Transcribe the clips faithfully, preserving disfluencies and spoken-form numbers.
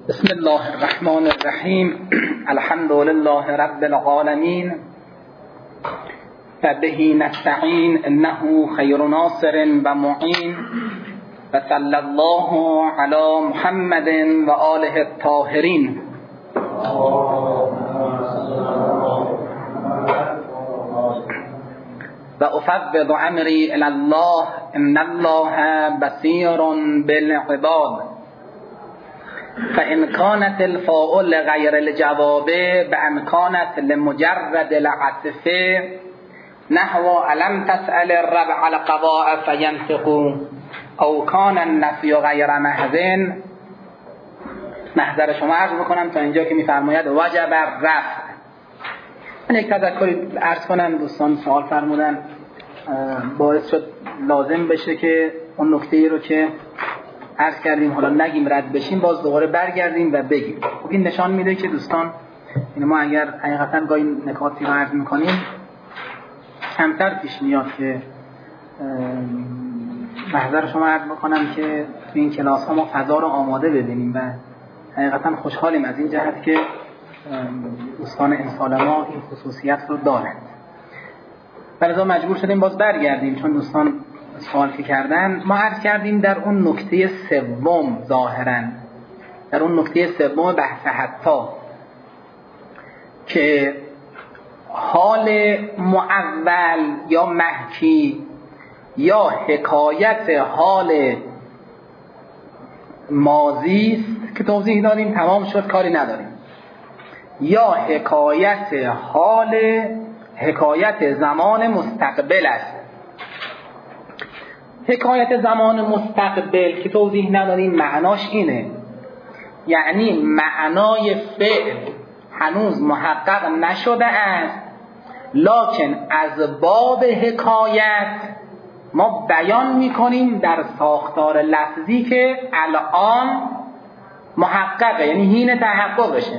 بسم الله الرحمن الرحیم. الحمد لله رب العالمین و به نستعین انه خیر ناصر و معین و صلی الله علی محمد و آله الطاهرین. و افوض امری الی الله ان الله بصیر بالعباد. فإن كانت الفاء غير الجواب بأن كانت لمجرد العطف نحو ألم تسأل الربع القضاء فينفق أو كان النفي غير محض. محضر شما عرض بکنم تا اینجا که میفرماید وجب الرفع. من یک تذکری عرض کنم. دوستان سوال فرمودن، باعث شد لازم بشه که اون نکته رو که عرض کردیم حالا نگیم رد بشیم، باز دوباره برگردیم و بگیم. خب این نشان میده که دوستان این ما اگر حقیقتا گاهی نکاتی رو عرض میکنیم کمتر پیش میاد که محضر شما عرض بکنم که تو این کلاس ها ما فضا رو آماده ببینیم و حقیقتا خوشحالیم از این جهت که دوستان امسال ما این خصوصیت رو دارند. لذا مجبور شدیم باز برگردیم چون دوستان سوال که کردن. ما عرض کردیم در اون نکته سوم، ظاهرا در اون نکته سوم بحث حتی، که حال معول یا محکی یا حکایت حال ماضی است که توضیح دادیم، تمام شد، کاری نداریم، یا حکایت حال حکایت زمان مستقبل است. حکایت زمان مستقبل که توضیح نداریم معناش اینه، یعنی معنای فعل هنوز محقق نشده است، لکن از باب حکایت ما بیان میکنیم در ساختار لفظی که الان محققه، یعنی حین تحققشه.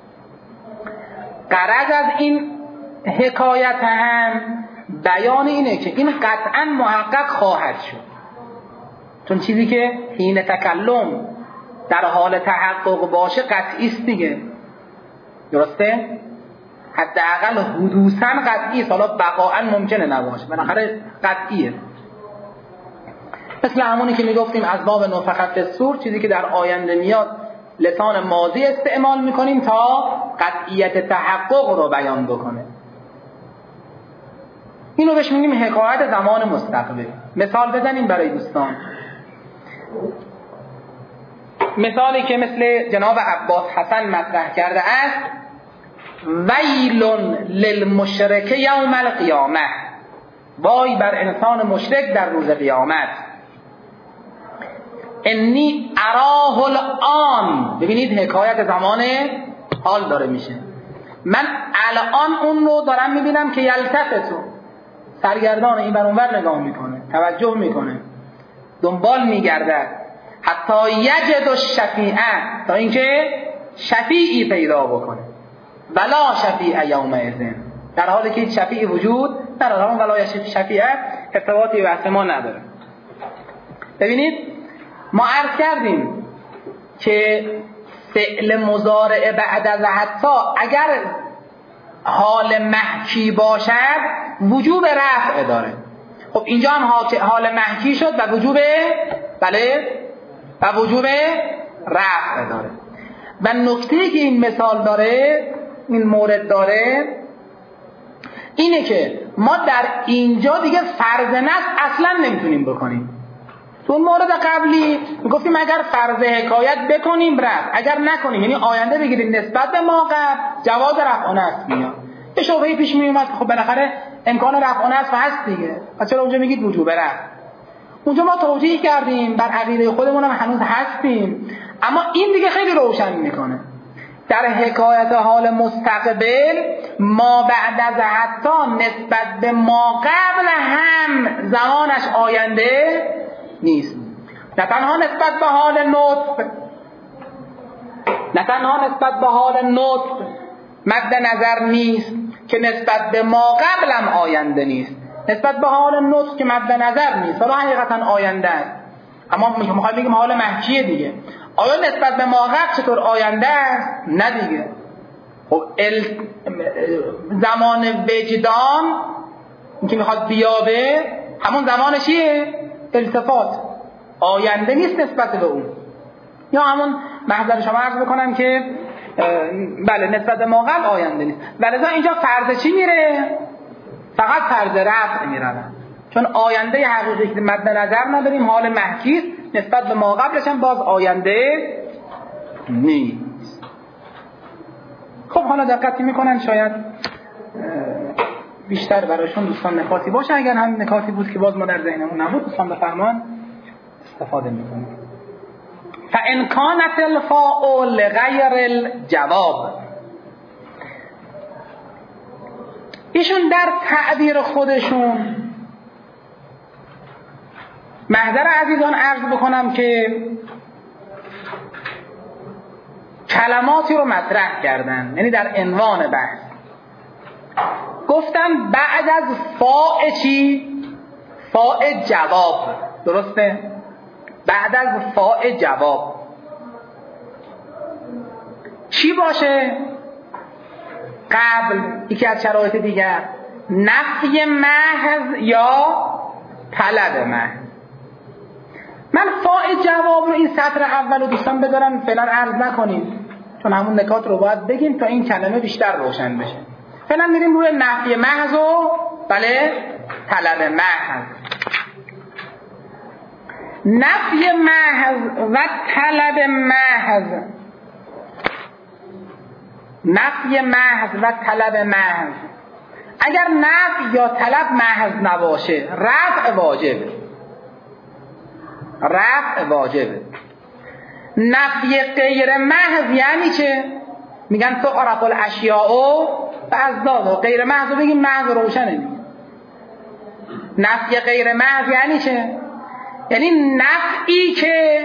غرض از این حکایت هم بیان اینه که این قطعا محقق خواهد شد، چون چیزی که حین تکلم در حال تحقق باشه قطعی است دیگه، درسته؟ حداقل حدوثاً قطعی است، حالا بقاءً ممکنه نباشه، بالاخره قطعیه. مثل همونی که میگفتیم از باب نفخ فی الصور، چیزی که در آینده میاد لسان ماضی استعمال میکنیم تا قطعیت تحقق رو بیان بکنه. اینو بهش میگیم حکایت زمان مستقبل. مثال بزنیم برای دوستان. مثالی که مثل جناب عباس حسن مطرح کرده است: ویل للمشرک یوم القیامه، وای بر انسان مشرک در روز قیامت. انی اراه الان، ببینید حکایت زمان حال داره میشه. من الان اون رو دارم میبینم که یلتفتو، سرگردان این بر اونور نگاه میکنه، توجه میکنه، دنبال میگرده، حتی یجد الشفیعه، تا اینکه شفیعی پیدا بکنه. ولا شفیع یومئذ، در حالی که شفیعی وجود نداره. اون ولا شفیعه ارتباطی بحث ما نداره. ببینید ما عرض کردیم که فعل مضارع بعد از حتی اگر حال محکی باشد وجوب رفع داره. خب اینجا هم حال محکی شد و وجوب بله و وجوب رفع داره. و نکته‌ای که این مثال داره، این مورد داره، اینه که ما در اینجا دیگه فرض نصب اصلا نمیتونیم بکنیم. تو مورد قبلی میگفتیم اگر فرض حکایت بکنیم رفع، اگر نکنیم یعنی آینده بگیریم نسبت به ما قبل، جواز رفع و نصب میاد. یه شبهه‌ای پیش میومد خب بالاخره امکان رفع و نصب هست دیگه، پس چرا اونجا میگید وجوب رفع؟ اونجا ما توجیه کردیم، بر عقیده خودمون هم هنوز هستیم، اما این دیگه خیلی روشن میکنه. در حکایت حال مستقبل ما بعد از حتی نسبت به ما قبل هم زمانش آینده نیست. نه تنها نسبت به حال نطق، نه تنها نسبت به حال نطق مد نظر نیست که نسبت به ما قبل هم آینده نیست، نسبت به حال نطق که مد نظر نیست، حالا حقیقتا آینده است، اما میخوایم بگیم حال محکیه دیگه. آیا نسبت به ما قبل چطور آینده است؟ نه دیگه. خب ال... زمان وجدان که میخواد بیابه همون زمان چیه؟ التفات. آینده نیست نسبت به اون. یا همون محضر شما عرض بکنم که بله نسبت به ما قبل آینده نیست. ولذا اینجا فرض چی میره؟ فقط فرض رفع میره، چون آینده حقیقی که مد نظر نداریم، حال محکیست، نسبت به ما قبلش هم باز آینده نیست. خب حالا دقت میکنن شاید بیشتر برایشون دوستان نکاتی باشه. اگر هم نکاتی بود که باز ما در ذهنمون نبود دوستان بفرمان استفاده میکنیم. فإن كانت الفاء لغیر الجواب، ایشون در تعبیر خودشون محضر عزیزان عرض بکنم که کلماتی رو مطرح کردن، یعنی در عنوان بحث گفتن بعد از فاء چی؟ فاء جواب. درسته؟ بعد از فاء جواب چی باشه؟ قبل یکی از شرایط دیگر نفی محض یا طلب محض. من فاء جواب رو این سطر اول رو دوستان بذارم فعلا عرض نکنیم، چون همون نکات رو باید بگیم تا این کلمه بیشتر روشن بشه. فعلا میریم روی نفی محض و بله طلب محض. نفی محض و طلب محض، نفی محض و طلب محض، اگر نفی یا طلب محض نباشه رفع واجبه، رفع واجبه. نفی غیر محض یعنی چه؟ میگن تعرف الاشیاء بأضدادها. غیر محض بگیم محض روشنه دیگه. نفی غیر محض یعنی چه؟ یعنی نفی که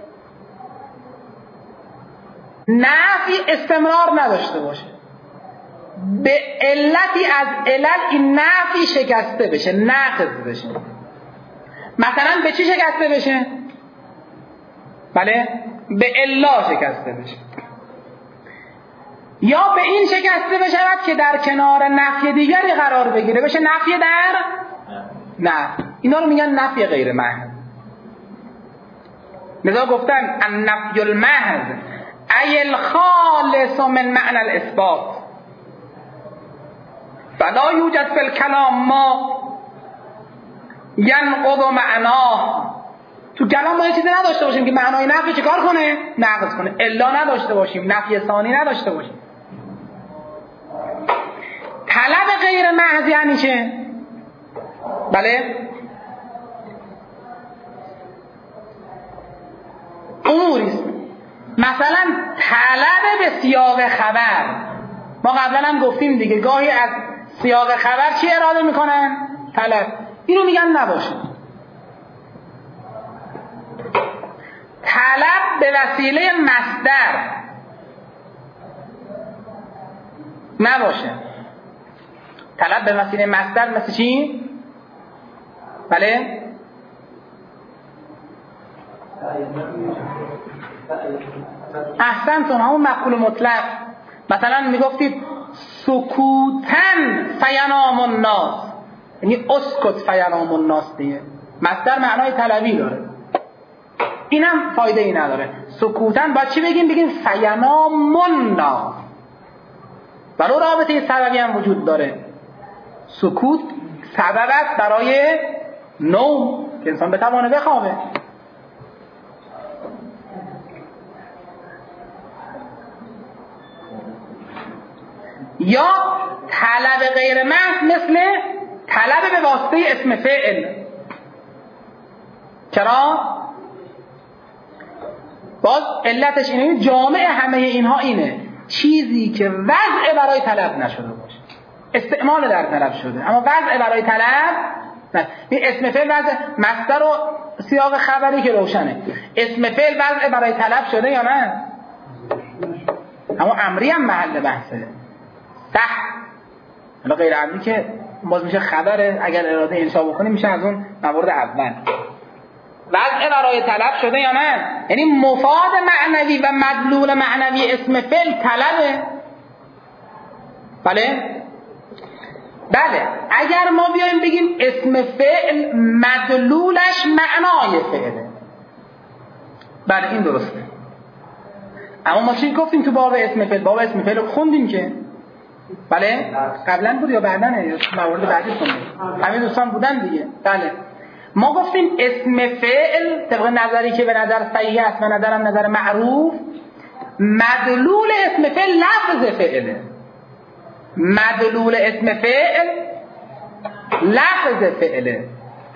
نفی استمرار نداشته باشه، به علتی از علل این نفی شکسته بشه، نقض بشه. مثلا به چی شکسته بشه؟ بله به الا شکسته بشه، یا به این شکسته بشود که در کنار نفی دیگری قرار بگیره، بشه نفی در نه. اینا رو میگن نفی غیر محض. لذا گفتن النفی المحض ای الخالص من معنی الاثبات فلا یوجد فی الکلام ما ینقض معناه. تو کلام ما یه چیزی نداشته باشیم که معنای نفی چیکار کنه؟ نقض کنه. الا نداشته باشیم، نفی ثانی نداشته باشیم. طلب غیر محض یعنی چه؟ بله اموریست. مثلا طلب به سیاق خبر، ما قبلا هم گفتیم دیگه، گاهی از سیاق خبر چی اراده میکنن؟ طلب. اینو میگن نباشه. طلب به وسیله مصدر نباشه. طلب به وسیله مصدر مثل چی؟ بله احسنتون، همون مفعول مطلق. مثلا میگفتید سکوتن فینام الناس، یعنی اسکت فینام الناس دیگه، مصدر معنای طلبی داره. اینم فایده ای نداره. سکوتن باید چی بگیم؟ بگیم فینام الناس، ولو رابطه سببی هم وجود داره. سکوت سبب است برای نوم که انسان بتوانه بخوابه. یا طلب غیر محض مثل طلب به واسطه اسم فعل. چرا؟ باز علتش اینه، جامع همه اینها اینه، چیزی که وضع برای طلب نشده باشه، استعمال در طلب شده اما وضع برای طلب نه. این اسم فعل وضع، مصدر و سیاق خبری که روشنه، اسم فعل وضع برای طلب شده یا نه؟ اما امری هم محل بحثه. صح. حالا غیر امری که باز میشه خبره، اگر اراده انشا بکنیم میشه از اون موارد اول. وضع برای طلب شده یا نه؟ یعنی مفاد معنوی و مدلول معنوی اسم فعل طلبه. بله بله اگر ما بیایم بگیم اسم فعل مدلولش معنای فعله، بله این درسته. اما ما چی گفتیم تو باب اسم فعل؟ باب اسم فعل خوندیم که بله قبلا بود یا بعدنه یا موارد بعدی خوندیم؟ همین دوستان بودن دیگه. بله ما گفتیم اسم فعل طبق نظری که به نظر صحیح است و نظرم نظر معروف، مدلول اسم فعل لفظ فعله. مدلول اسم فعل لفظ فعله.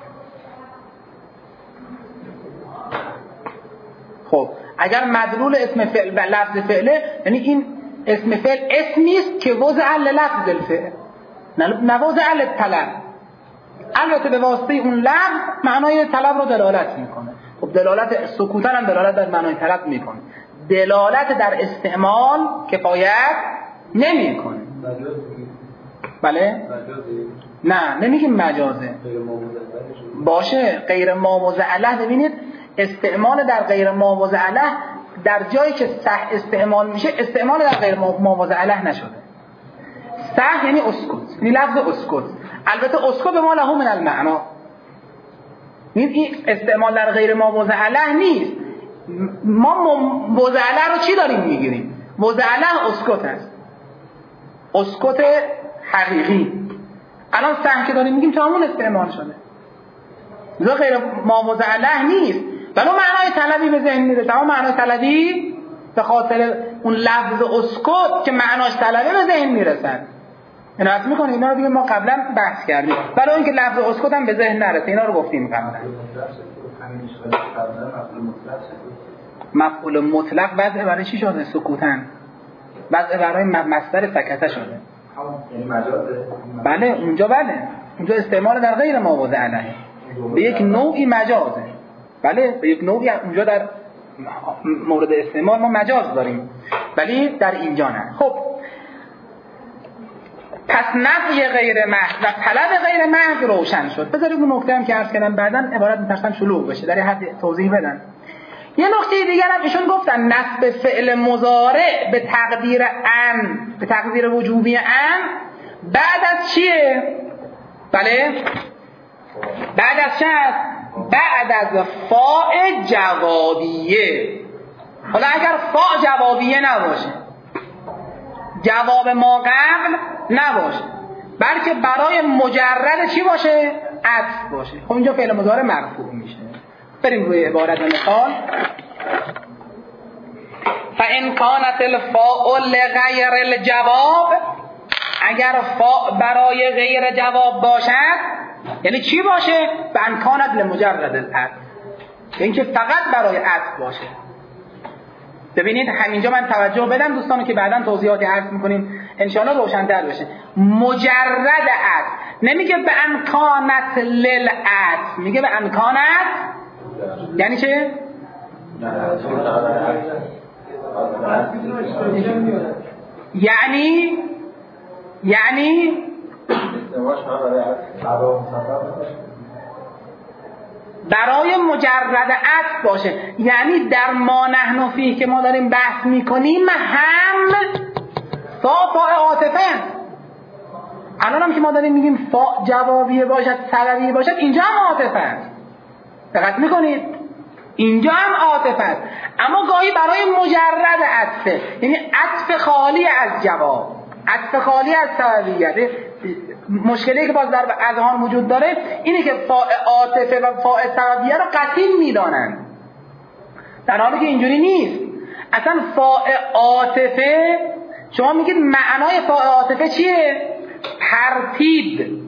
خب اگر مدلول اسم فعل و لفظ فعله، یعنی این اسم فعل اسمی است که وضع لفظ الفعل نه وضع للطلب. البته به واسطه اون لفظ معنای طلب رو دلالت میکنه. خب دلالت سکوتن هم دلالت در معنای طلب میکنه، دلالت در استعمال کفایت نمیکنه. بله نه نمیگیم مجازه باشه. غیر ماموزه له، ببینید استعمال در غیر ماموزه له در جایی که صح استعمال میشه استعمال در غیر ماموزه له نشده. صح یعنی اسکت، یعنی لفظ اسکت. البته اسکت به ما له من المعنا، این استعمال در غیر ماموزه له نیست. ما موزه له رو چی داریم میگیریم؟ موزه له اسکت است، اسکت حقیقی. الان صح که داریم میگیم تا همون استعمال شده، لذا غیر ماموزه له نیست. ولی معنای طلبی به ذهن میرسه، اما معنای طلبی به خاطر اون لفظ اسکت که معناش طلبه به ذهن میرسن. اینا حس میکنه اینا رو دیگه ما قبلا بحث کردیم. ولی اینکه لفظ اسکت هم به ذهن نرسه، اینا رو گفتیم قبلا. مفعول مطلق وضع برای چی شده؟ سکوتن. وضع برای مصدر سکته شده. یعنی مجازه. بله اونجا بله اونجا استعمال در غیر ماموزه علیه به یک نوعی مجازه. بله به یک نوعی اونجا در مورد استعمال ما مجاز داریم، ولی در اینجا نه. خب پس نفی غیر محض و طلب غیر محض روشن شد. بذارید اون نکته هم که عرض کردم بعداً عبارت می‌ترسم شلوغ بشه، در حد توضیح بدن. یه نکته دیگر هم ایشون گفتن نصب فعل مضارع به تقدیر ان، به تقدیر وجوبی ان بعد از چیه؟ بله بعد از چه هست؟ بعد از فاء جوابیه. حالا اگر فاء جوابیه نباشه، جواب ما قبل نباشه، بلکه برای مجرد چی باشه؟ عطف باشه، خب اینجا فعل مضارع مرفوع میشه. بریم روی عبارت مثال. فَإِنْ كَانَتِ الْفَاءُ لِغَيْرِ الْجَوَابِ، اگر فاء برای غیر جواب باشد یعنی چی باشه؟ فَإِنْ كَانَتْ لِمُجَرَّدِ الْعَطْفِ، اینکه فقط برای عطف باشه. ببینید همینجا من توجه بدم دوستانو که بعداً توضیحاتی عرض میکنیم انشاءالله روشن‌تر بشه. مجرد عطف نمیگه به امکانت للعطف، میگه به امکانت. یعنی چه؟ یعنی یعنی برای مجرد عطف باشه، یعنی در ما نحن فیه که ما داریم بحث میکنیم هم فاء فاء عاطفه. الان هم که ما داریم میگیم فاء جوابیه باشد سببیه باشد، اینجا هم عاطفه است. دقت میکنید؟ اینجا هم عاطفه است، اما گاهی برای مجرد عطفه، یعنی عطف خالی از جواب، عطف خالی از سببیت. مشکلی که باز در اذهان وجود داره اینه که فاء عاطفه و فاء سببیه رو قطعی میدانن، در حالی که اینجوری نیست. اصلا فاء عاطفه شما میگید معنای فاء عاطفه چیه؟ ترتیب،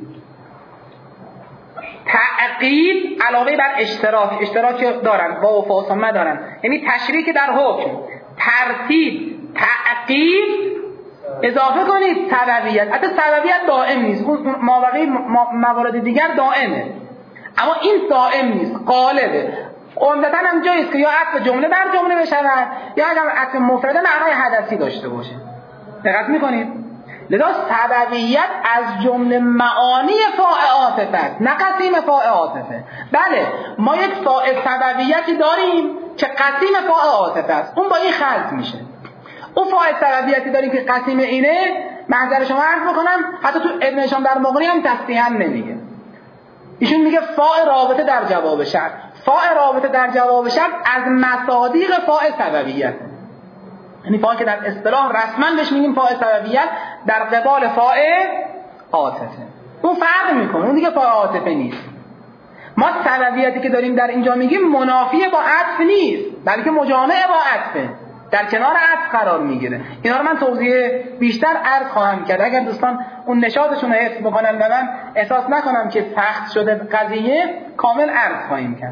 تعقیب علاوه بر اشتراک، اشتراک دارن واو و فاء ثم دارن، یعنی تشریک در حکم، ترتیب، تعقیب، اضافه کنید سببیت. حتی سببیت دائم نیست، اون مابقی موارد دیگر دائمه، اما این دائم نیست، غالبه. عمدتاً هم جاییست که یا عطف جمله بر جمله بشود یا اگر عطف مفرده معنای حدثی داشته باشه. دقت میکنید؟ لذا سببیت از جمله معانی فاء عاطفه است، نه قسیم فاء عاطفه. بله ما یک فاء سببیتی داریم که قسیم فاء عاطفه است، اون با این خلط میشه. اون فاء سببیتی داریم که قسیم اینه، محضر شما عرض بکنم حتی تو ابن هشام در مغنی هم تصریحا نمیگه. ایشون میگه فاء رابطه در جواب شرط. فاء رابطه در جواب شرط از مصادیق فاء سببیت، یعنی فاء که در اصطلاح رسما بهش میگیم فاء سببیت در قبال فاء عاطفه. اون فرق میکنه، اون دیگه فاء عاطفه نیست. ما سببیتی که داریم در اینجا میگیم منافی با عطف نیست، بلکه مجامع با عطفه، در کنار عطف قرار میگیره. اینا رو من توضیح بیشتر عرض خواهم کرد اگر دوستان اون نشاطشون رو حفظ بکنن و من احساس نکنم که سخت شده قضیه، کامل عرض خواهیم کرد.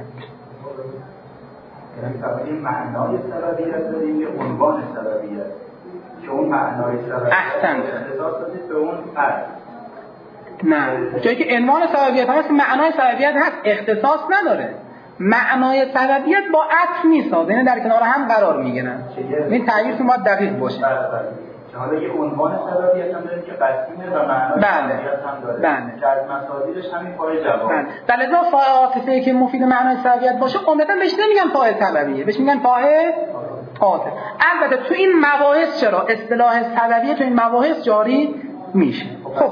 یعنی فقط این معنای سببیت داریم یا عنوان سببیت که اون معنای سببیت احسنت اختصاص دادید به اون عرض؟ نه، جایی که عنوان سببیت هست معنای سببیت هست، اختصاص نداره. معنای سببیت با عطف نیست، یعنی در کنار هم قرار میگیرن. این تعبیرتون باید دقیق باشه. که حالا یه عنوان سببیت هم داریم که قسیمه و معنای سببیت هم داره. بله. که از مصادیقش همین فاء جواب. بله. در لذا فاء عاطفه که مفید معنای سببیت باشه، عمدتاً بهش نمیگن فاء سببیه، بهش میگن فاء عاطفه. البته تو این مباحث چرا اصطلاح سببیه تو این مباحث جاری میشه. خب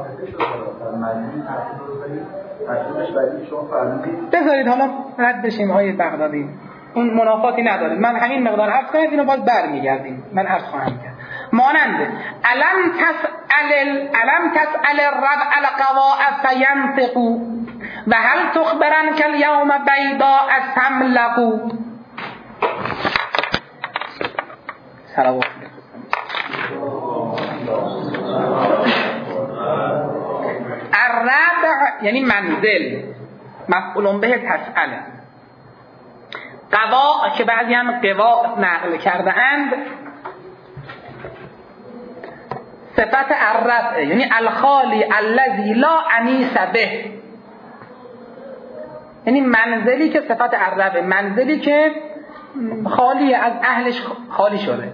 بذارید حالا رد بشیم آقای بغدادی، اون منافاتی نداره. من همین مقدار عرض کنم، اینو باز برمیگردیم من عرض خواهم کرد. مانند الم تسأل الم تسأل الربع القواء فینطقوا و هل تخبرن که الیوم بیضاء سملقوا. صلوات الربع یعنی منزل، مفعول به تسأله. قوا که بعضی هم قوا نقل کرده اند، صفت الربع یعنی الخالی الذی لا انیس به، یعنی منزلی که صفت الربع، منزلی که خالی از اهلش خالی شده.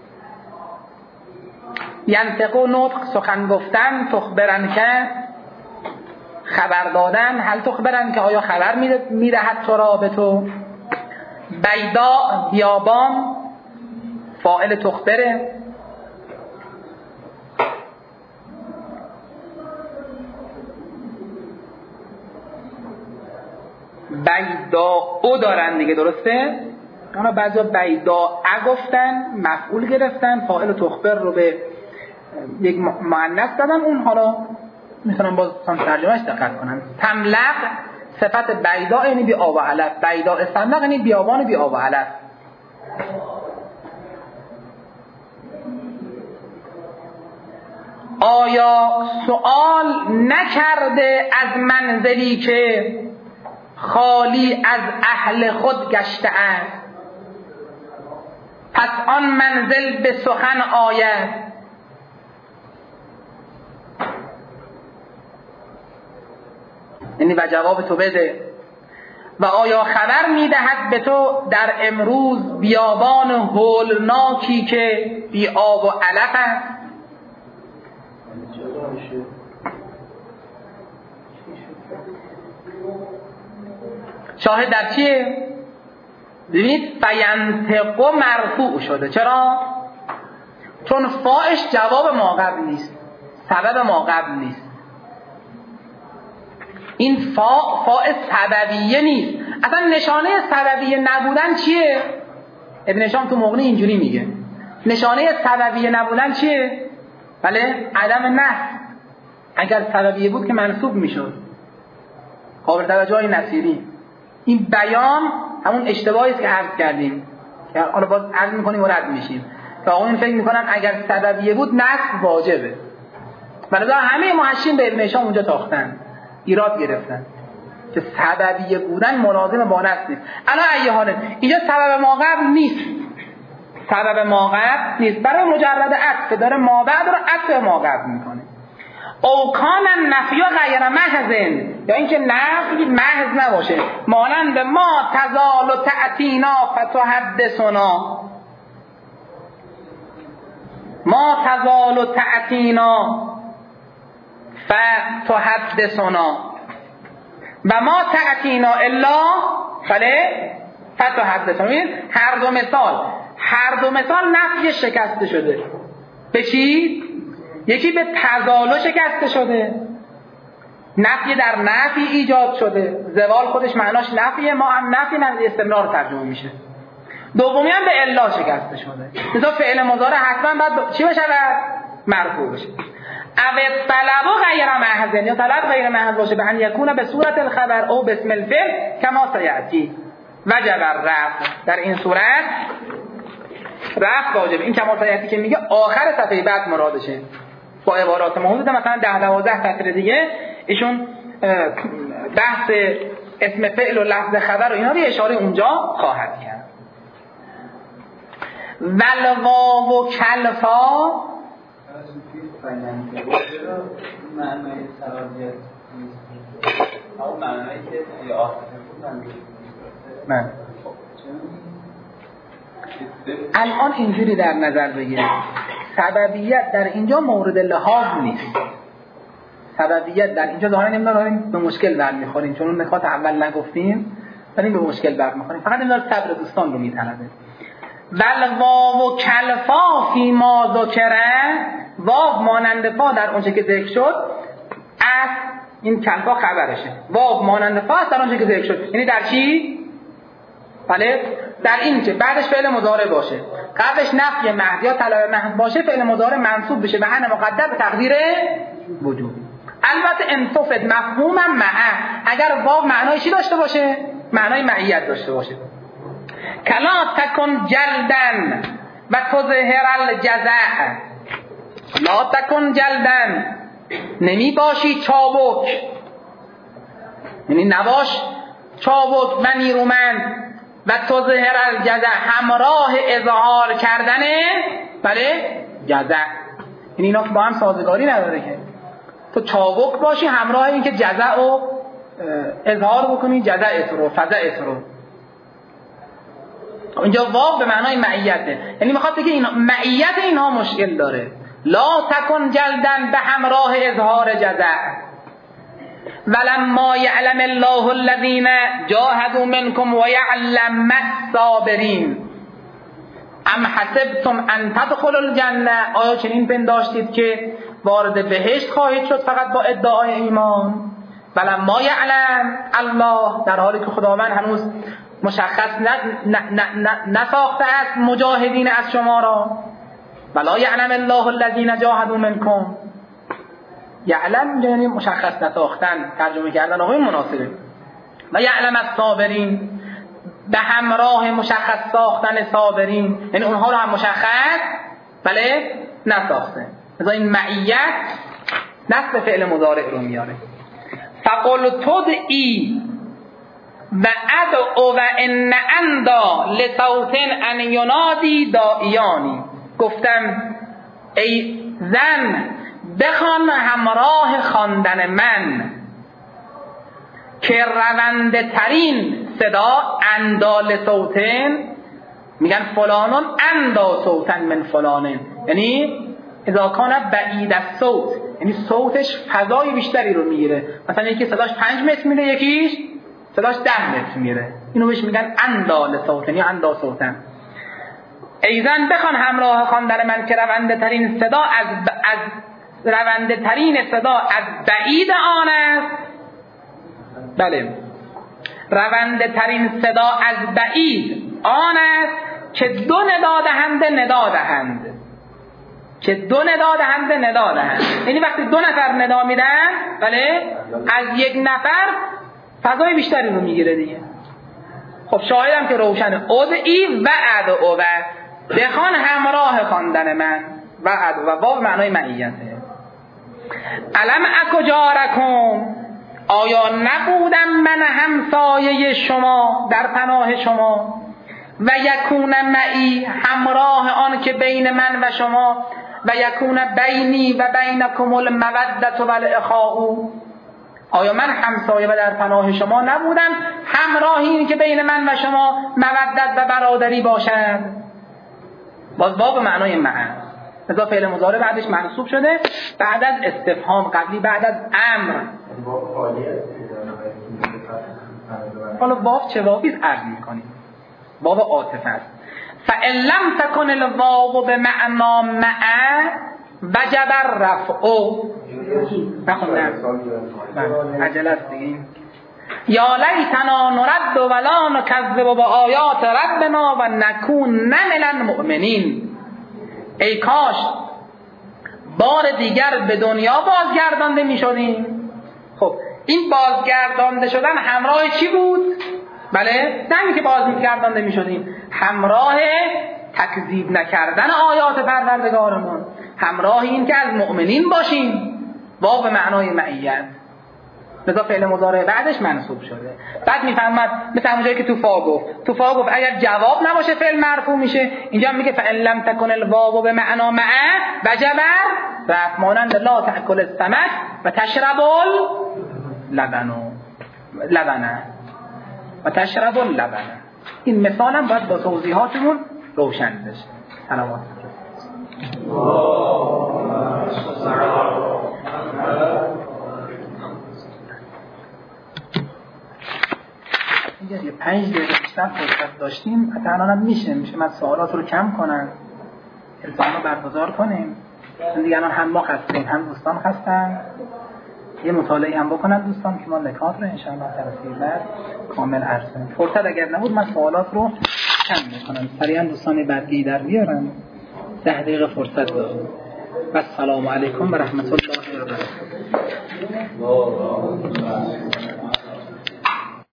ینطقو نطق سخن گفتن، تخبرن که خبر دادن، هل تخبرن که آیا خبر میدهد تو را به تو. بیضاء بیابان، فاعل تخبره. بیضاء دارن دیگه، درسته؟ اونا بعضا بیضاء گفتن، مفعول گرفتن، فاعل تخبر رو به یک مؤنث دادن. اون حالا میتونم باز ترجمهش دقت کنم. تملق صفت بیضاء یعنی بی آب و علف، بیضاء سملق یعنی بیابان بی آب و علف. آیا سوال نکرده از منزلی که خالی از اهل خود گشته است، پس آن منزل به سخن آید. یعنی و جواب تو بده. و آیا خبر میدهد به تو در امروز بیابان هولناکی که بی آب و علف است؟ شاهد در چیه؟ ببینید فینطق مرفوع شده. چرا؟ چون فاعش جواب ما قبل نیست، سبب ما قبل نیست. این فا فاء سببیه نیست. اصلا نشانه سببیه نبودن چیه؟ ابن هشام تو مغنی اینجوری میگه نشانه سببیه نبودن چیه؟ بله عدم نصب. اگر سببیه بود که منصوب میشد. قابل توجه نصیری. این بیان همون اشتباهی است که عرض کردیم که حالا باز عرض میکنیم و رد میشیم که آقا این فکر میکنن اگر سببیه بود نصب واجبه. ولی همه محشین به ابن هشام اونجا تاختن، ایراد گرفتن که سببیه بودن ملازم با نصب نیست. الا ای حاله اینجا سبب ما قبل نیست، سبب ما قبل نیست، برای مجرد عطف داره ما بعد رو عطف ما قبل میکنه. او کان النفی غیر محض، یا اینکه نفی محض نباشه، مانند ما تزال و تأتینا فتحدثنا، ما تزال و تأتینا فتحدثنا و ما تأتینا الا، بله فتحدث. ببین هر دو مثال هر دو مثال نفی شکسته شده. به چی؟ یکی به تزالو شکسته شده، نفی در نفی ایجاد شده. زوال خودش معناش نفیه، ما هم نفی نفی استمرار ترجمه میشه. دومی هم به الا شکسته شده. مثلا فعل مضارع حتما باید چی بشه؟ مرفوع بشه. او طلب غیر محض، یا طلب غیر محض باشه، به ان یکون به صورت الخبر او بسم الفعل کما سیاتی وجب الرفع. در این صورت رفع واجب. این کما سیاتی که میگه آخر صفحه بعد مرادشه، با عبارات محدود مثلا ده دوازده سطر دیگه ایشون بحث اسم فعل و لفظ خبر و اینا رو اشاره اونجا خواهد کرد. ولواو و کلفا معنای سرازیت اما معنایی که آخر من الان اینجوری در نظر بگیرید سببیت در اینجا مورد لحاظ نیست. سببیت در اینجا ظاهرا نمیدونیم به مشکل برمیخوریم، چون اون نکات اول نگفتیم ولی به مشکل برمیخوریم. فقط این صبر دوستان رو میطلبه. ول واو کلفا فی ما ذکره، واو مانند فا در اونچه که ذکر شد، از این کلفا خبرشه. واو مانند فا در اونچه که ذکر شد، یعنی در چی؟ بله در این که بعدش فعل مضارع باشه، قبلش نفی محض یا طلب محض باشه، فعل مضارع منصوب بشه به ان مقدر به تقدیر وجوب. البته انتفد مفهوما معه، اگر واو معنای چی داشته باشه؟ معنای معیت داشته باشه. کلا تکن جلدن و تظهر الجزع. لا تکن جلدن، نمی باشی چابک، یعنی نباش چابک و نیرومند. و تظهر الجزع، همراه اظهار کردن بله جزع، یعنی اینا با هم سازگاری نداره که تو چابک باشی همراه این که جزع رو اظهار بکنی، جزعت رو فزعت رو. اینجا واو به معنای معیته، یعنی میخواد بگه این معیت اینها مشکل داره. لا تکن جلدن به همراه اظهار جزع. ولما یعلم الله الذین جاهدوا منکم و یعلم الصابرین. ام حسبتم ان تدخلوا الجنه، آیا چنین پنداشتید که وارد بهشت خواهید شد فقط با ادعای ایمان؟ ولما یعلم الله، در حالی که خداوند هنوز مشخص نساخته است مجاهدین از شما را. ولا یعلم الله الذین جاهدوا منکم، یعلم یعنی مشخص نساختن، ترجمه کردن آقای مناسبه. و یعلم الصابرین، به همراه مشخص ساختن صابرین، یعنی اونها رو هم مشخص بله نساخته. مثلا این معیت نصب فعل مضارع رو میاره. فقل تدعی و ادعو و ان اندا لصوت ان ینادی داعیانی. گفتم ای زن بخوان همراه خواندن من که رونده ترین صدا اندال صوتن، میگن فلانون اندا صوتن من فلانن، یعنی اذا کان بعید از صوت، یعنی صوتش فضای بیشتری رو میگیره. مثلا یکی صداش پنج متر میره، یکیش صداش ده متر میره، اینو بهش میگن اندال صوتن یا اندا صوتن. ای زن بخوان همراه خواندن من که رونده ترین صدا از ب... از رونده ترین صدا از بعید آن است. بله رونده ترین صدا از بعید آن است که دو ندا دهنده ندا دهند، که دو ندا دهنده ندا دهند، یعنی وقتی دو نفر ندا میدن بله از یک نفر فضای بیشتری رو میگیره دیگه. خب شاهدم که روشنه. ادعی و ادعو، بخوان همراه خواندن من، و ادعو و واو معنای معیته. علم اکو جارکم، آیا نبودم من همسایه شما در پناه شما؟ و یکون معی، همراه آن که بین من و شما، و یکون بینی و بینکم المودة و الاخاء، آیا من همسایه و در پناه شما نبودم همراهی این که بین من و شما مودت و برادری باشد؟ باز واو معنای معه، لذا فعل مضارع بعدش منصوب شده بعد از استفهام قبلی، بعد از امر. حالا واو چه واوی عرض میکنیم؟ واو عاطفه است. فإن لم تكن الواو بمعنا مع وجب الرفع. نخوندم عجله است دیگه. یا لیتنا نرد ولا نکذب بآیات ربنا و نکون من المؤمنین. ای کاش بار دیگر به دنیا بازگردانده می شدیم. خب این بازگردانده شدن همراه چی بود؟ بله زنی که بازگردانده می شدیم همراه تکذیب نکردن آیات پروردگارمون، همراه این که از مؤمنین باشیم. واو به معنای معیت، لذا فعل مضارع بعدش منصوب شده. بعد میفهمد مثل همون جایی که تو فا گفت، تو فا گفت اگر جواب نباشه فعل مرفوع میشه، اینجا میگه فإن لم تکن الواو بمعنى مع وجب رفع، مانند لا تأکل السمك و تشرب اللبن لبن و تشرب اللبن. این مثال هم باید با توضیحاتمون روشن بشه. سلامات. یه پنج دقیقه بیشتر فرصت داشتیم، حتی الانم میشه میشه من سوالات رو کم کنم، الزام رو برگزار کنیم. دیگه الان هم ما هستیم هم دوستان هستن، یه مطالعه هم بکنن دوستان که ما نکات رو انشاءالله تفصیل بعد کامل عرض کنیم. فرصت اگر نبود من سوالات رو کم میکنم، سریعا دوستان برگی در بیارن. ده دقیقه فرصت داریم. و السلام علیکم و رحمت الله و برکاته.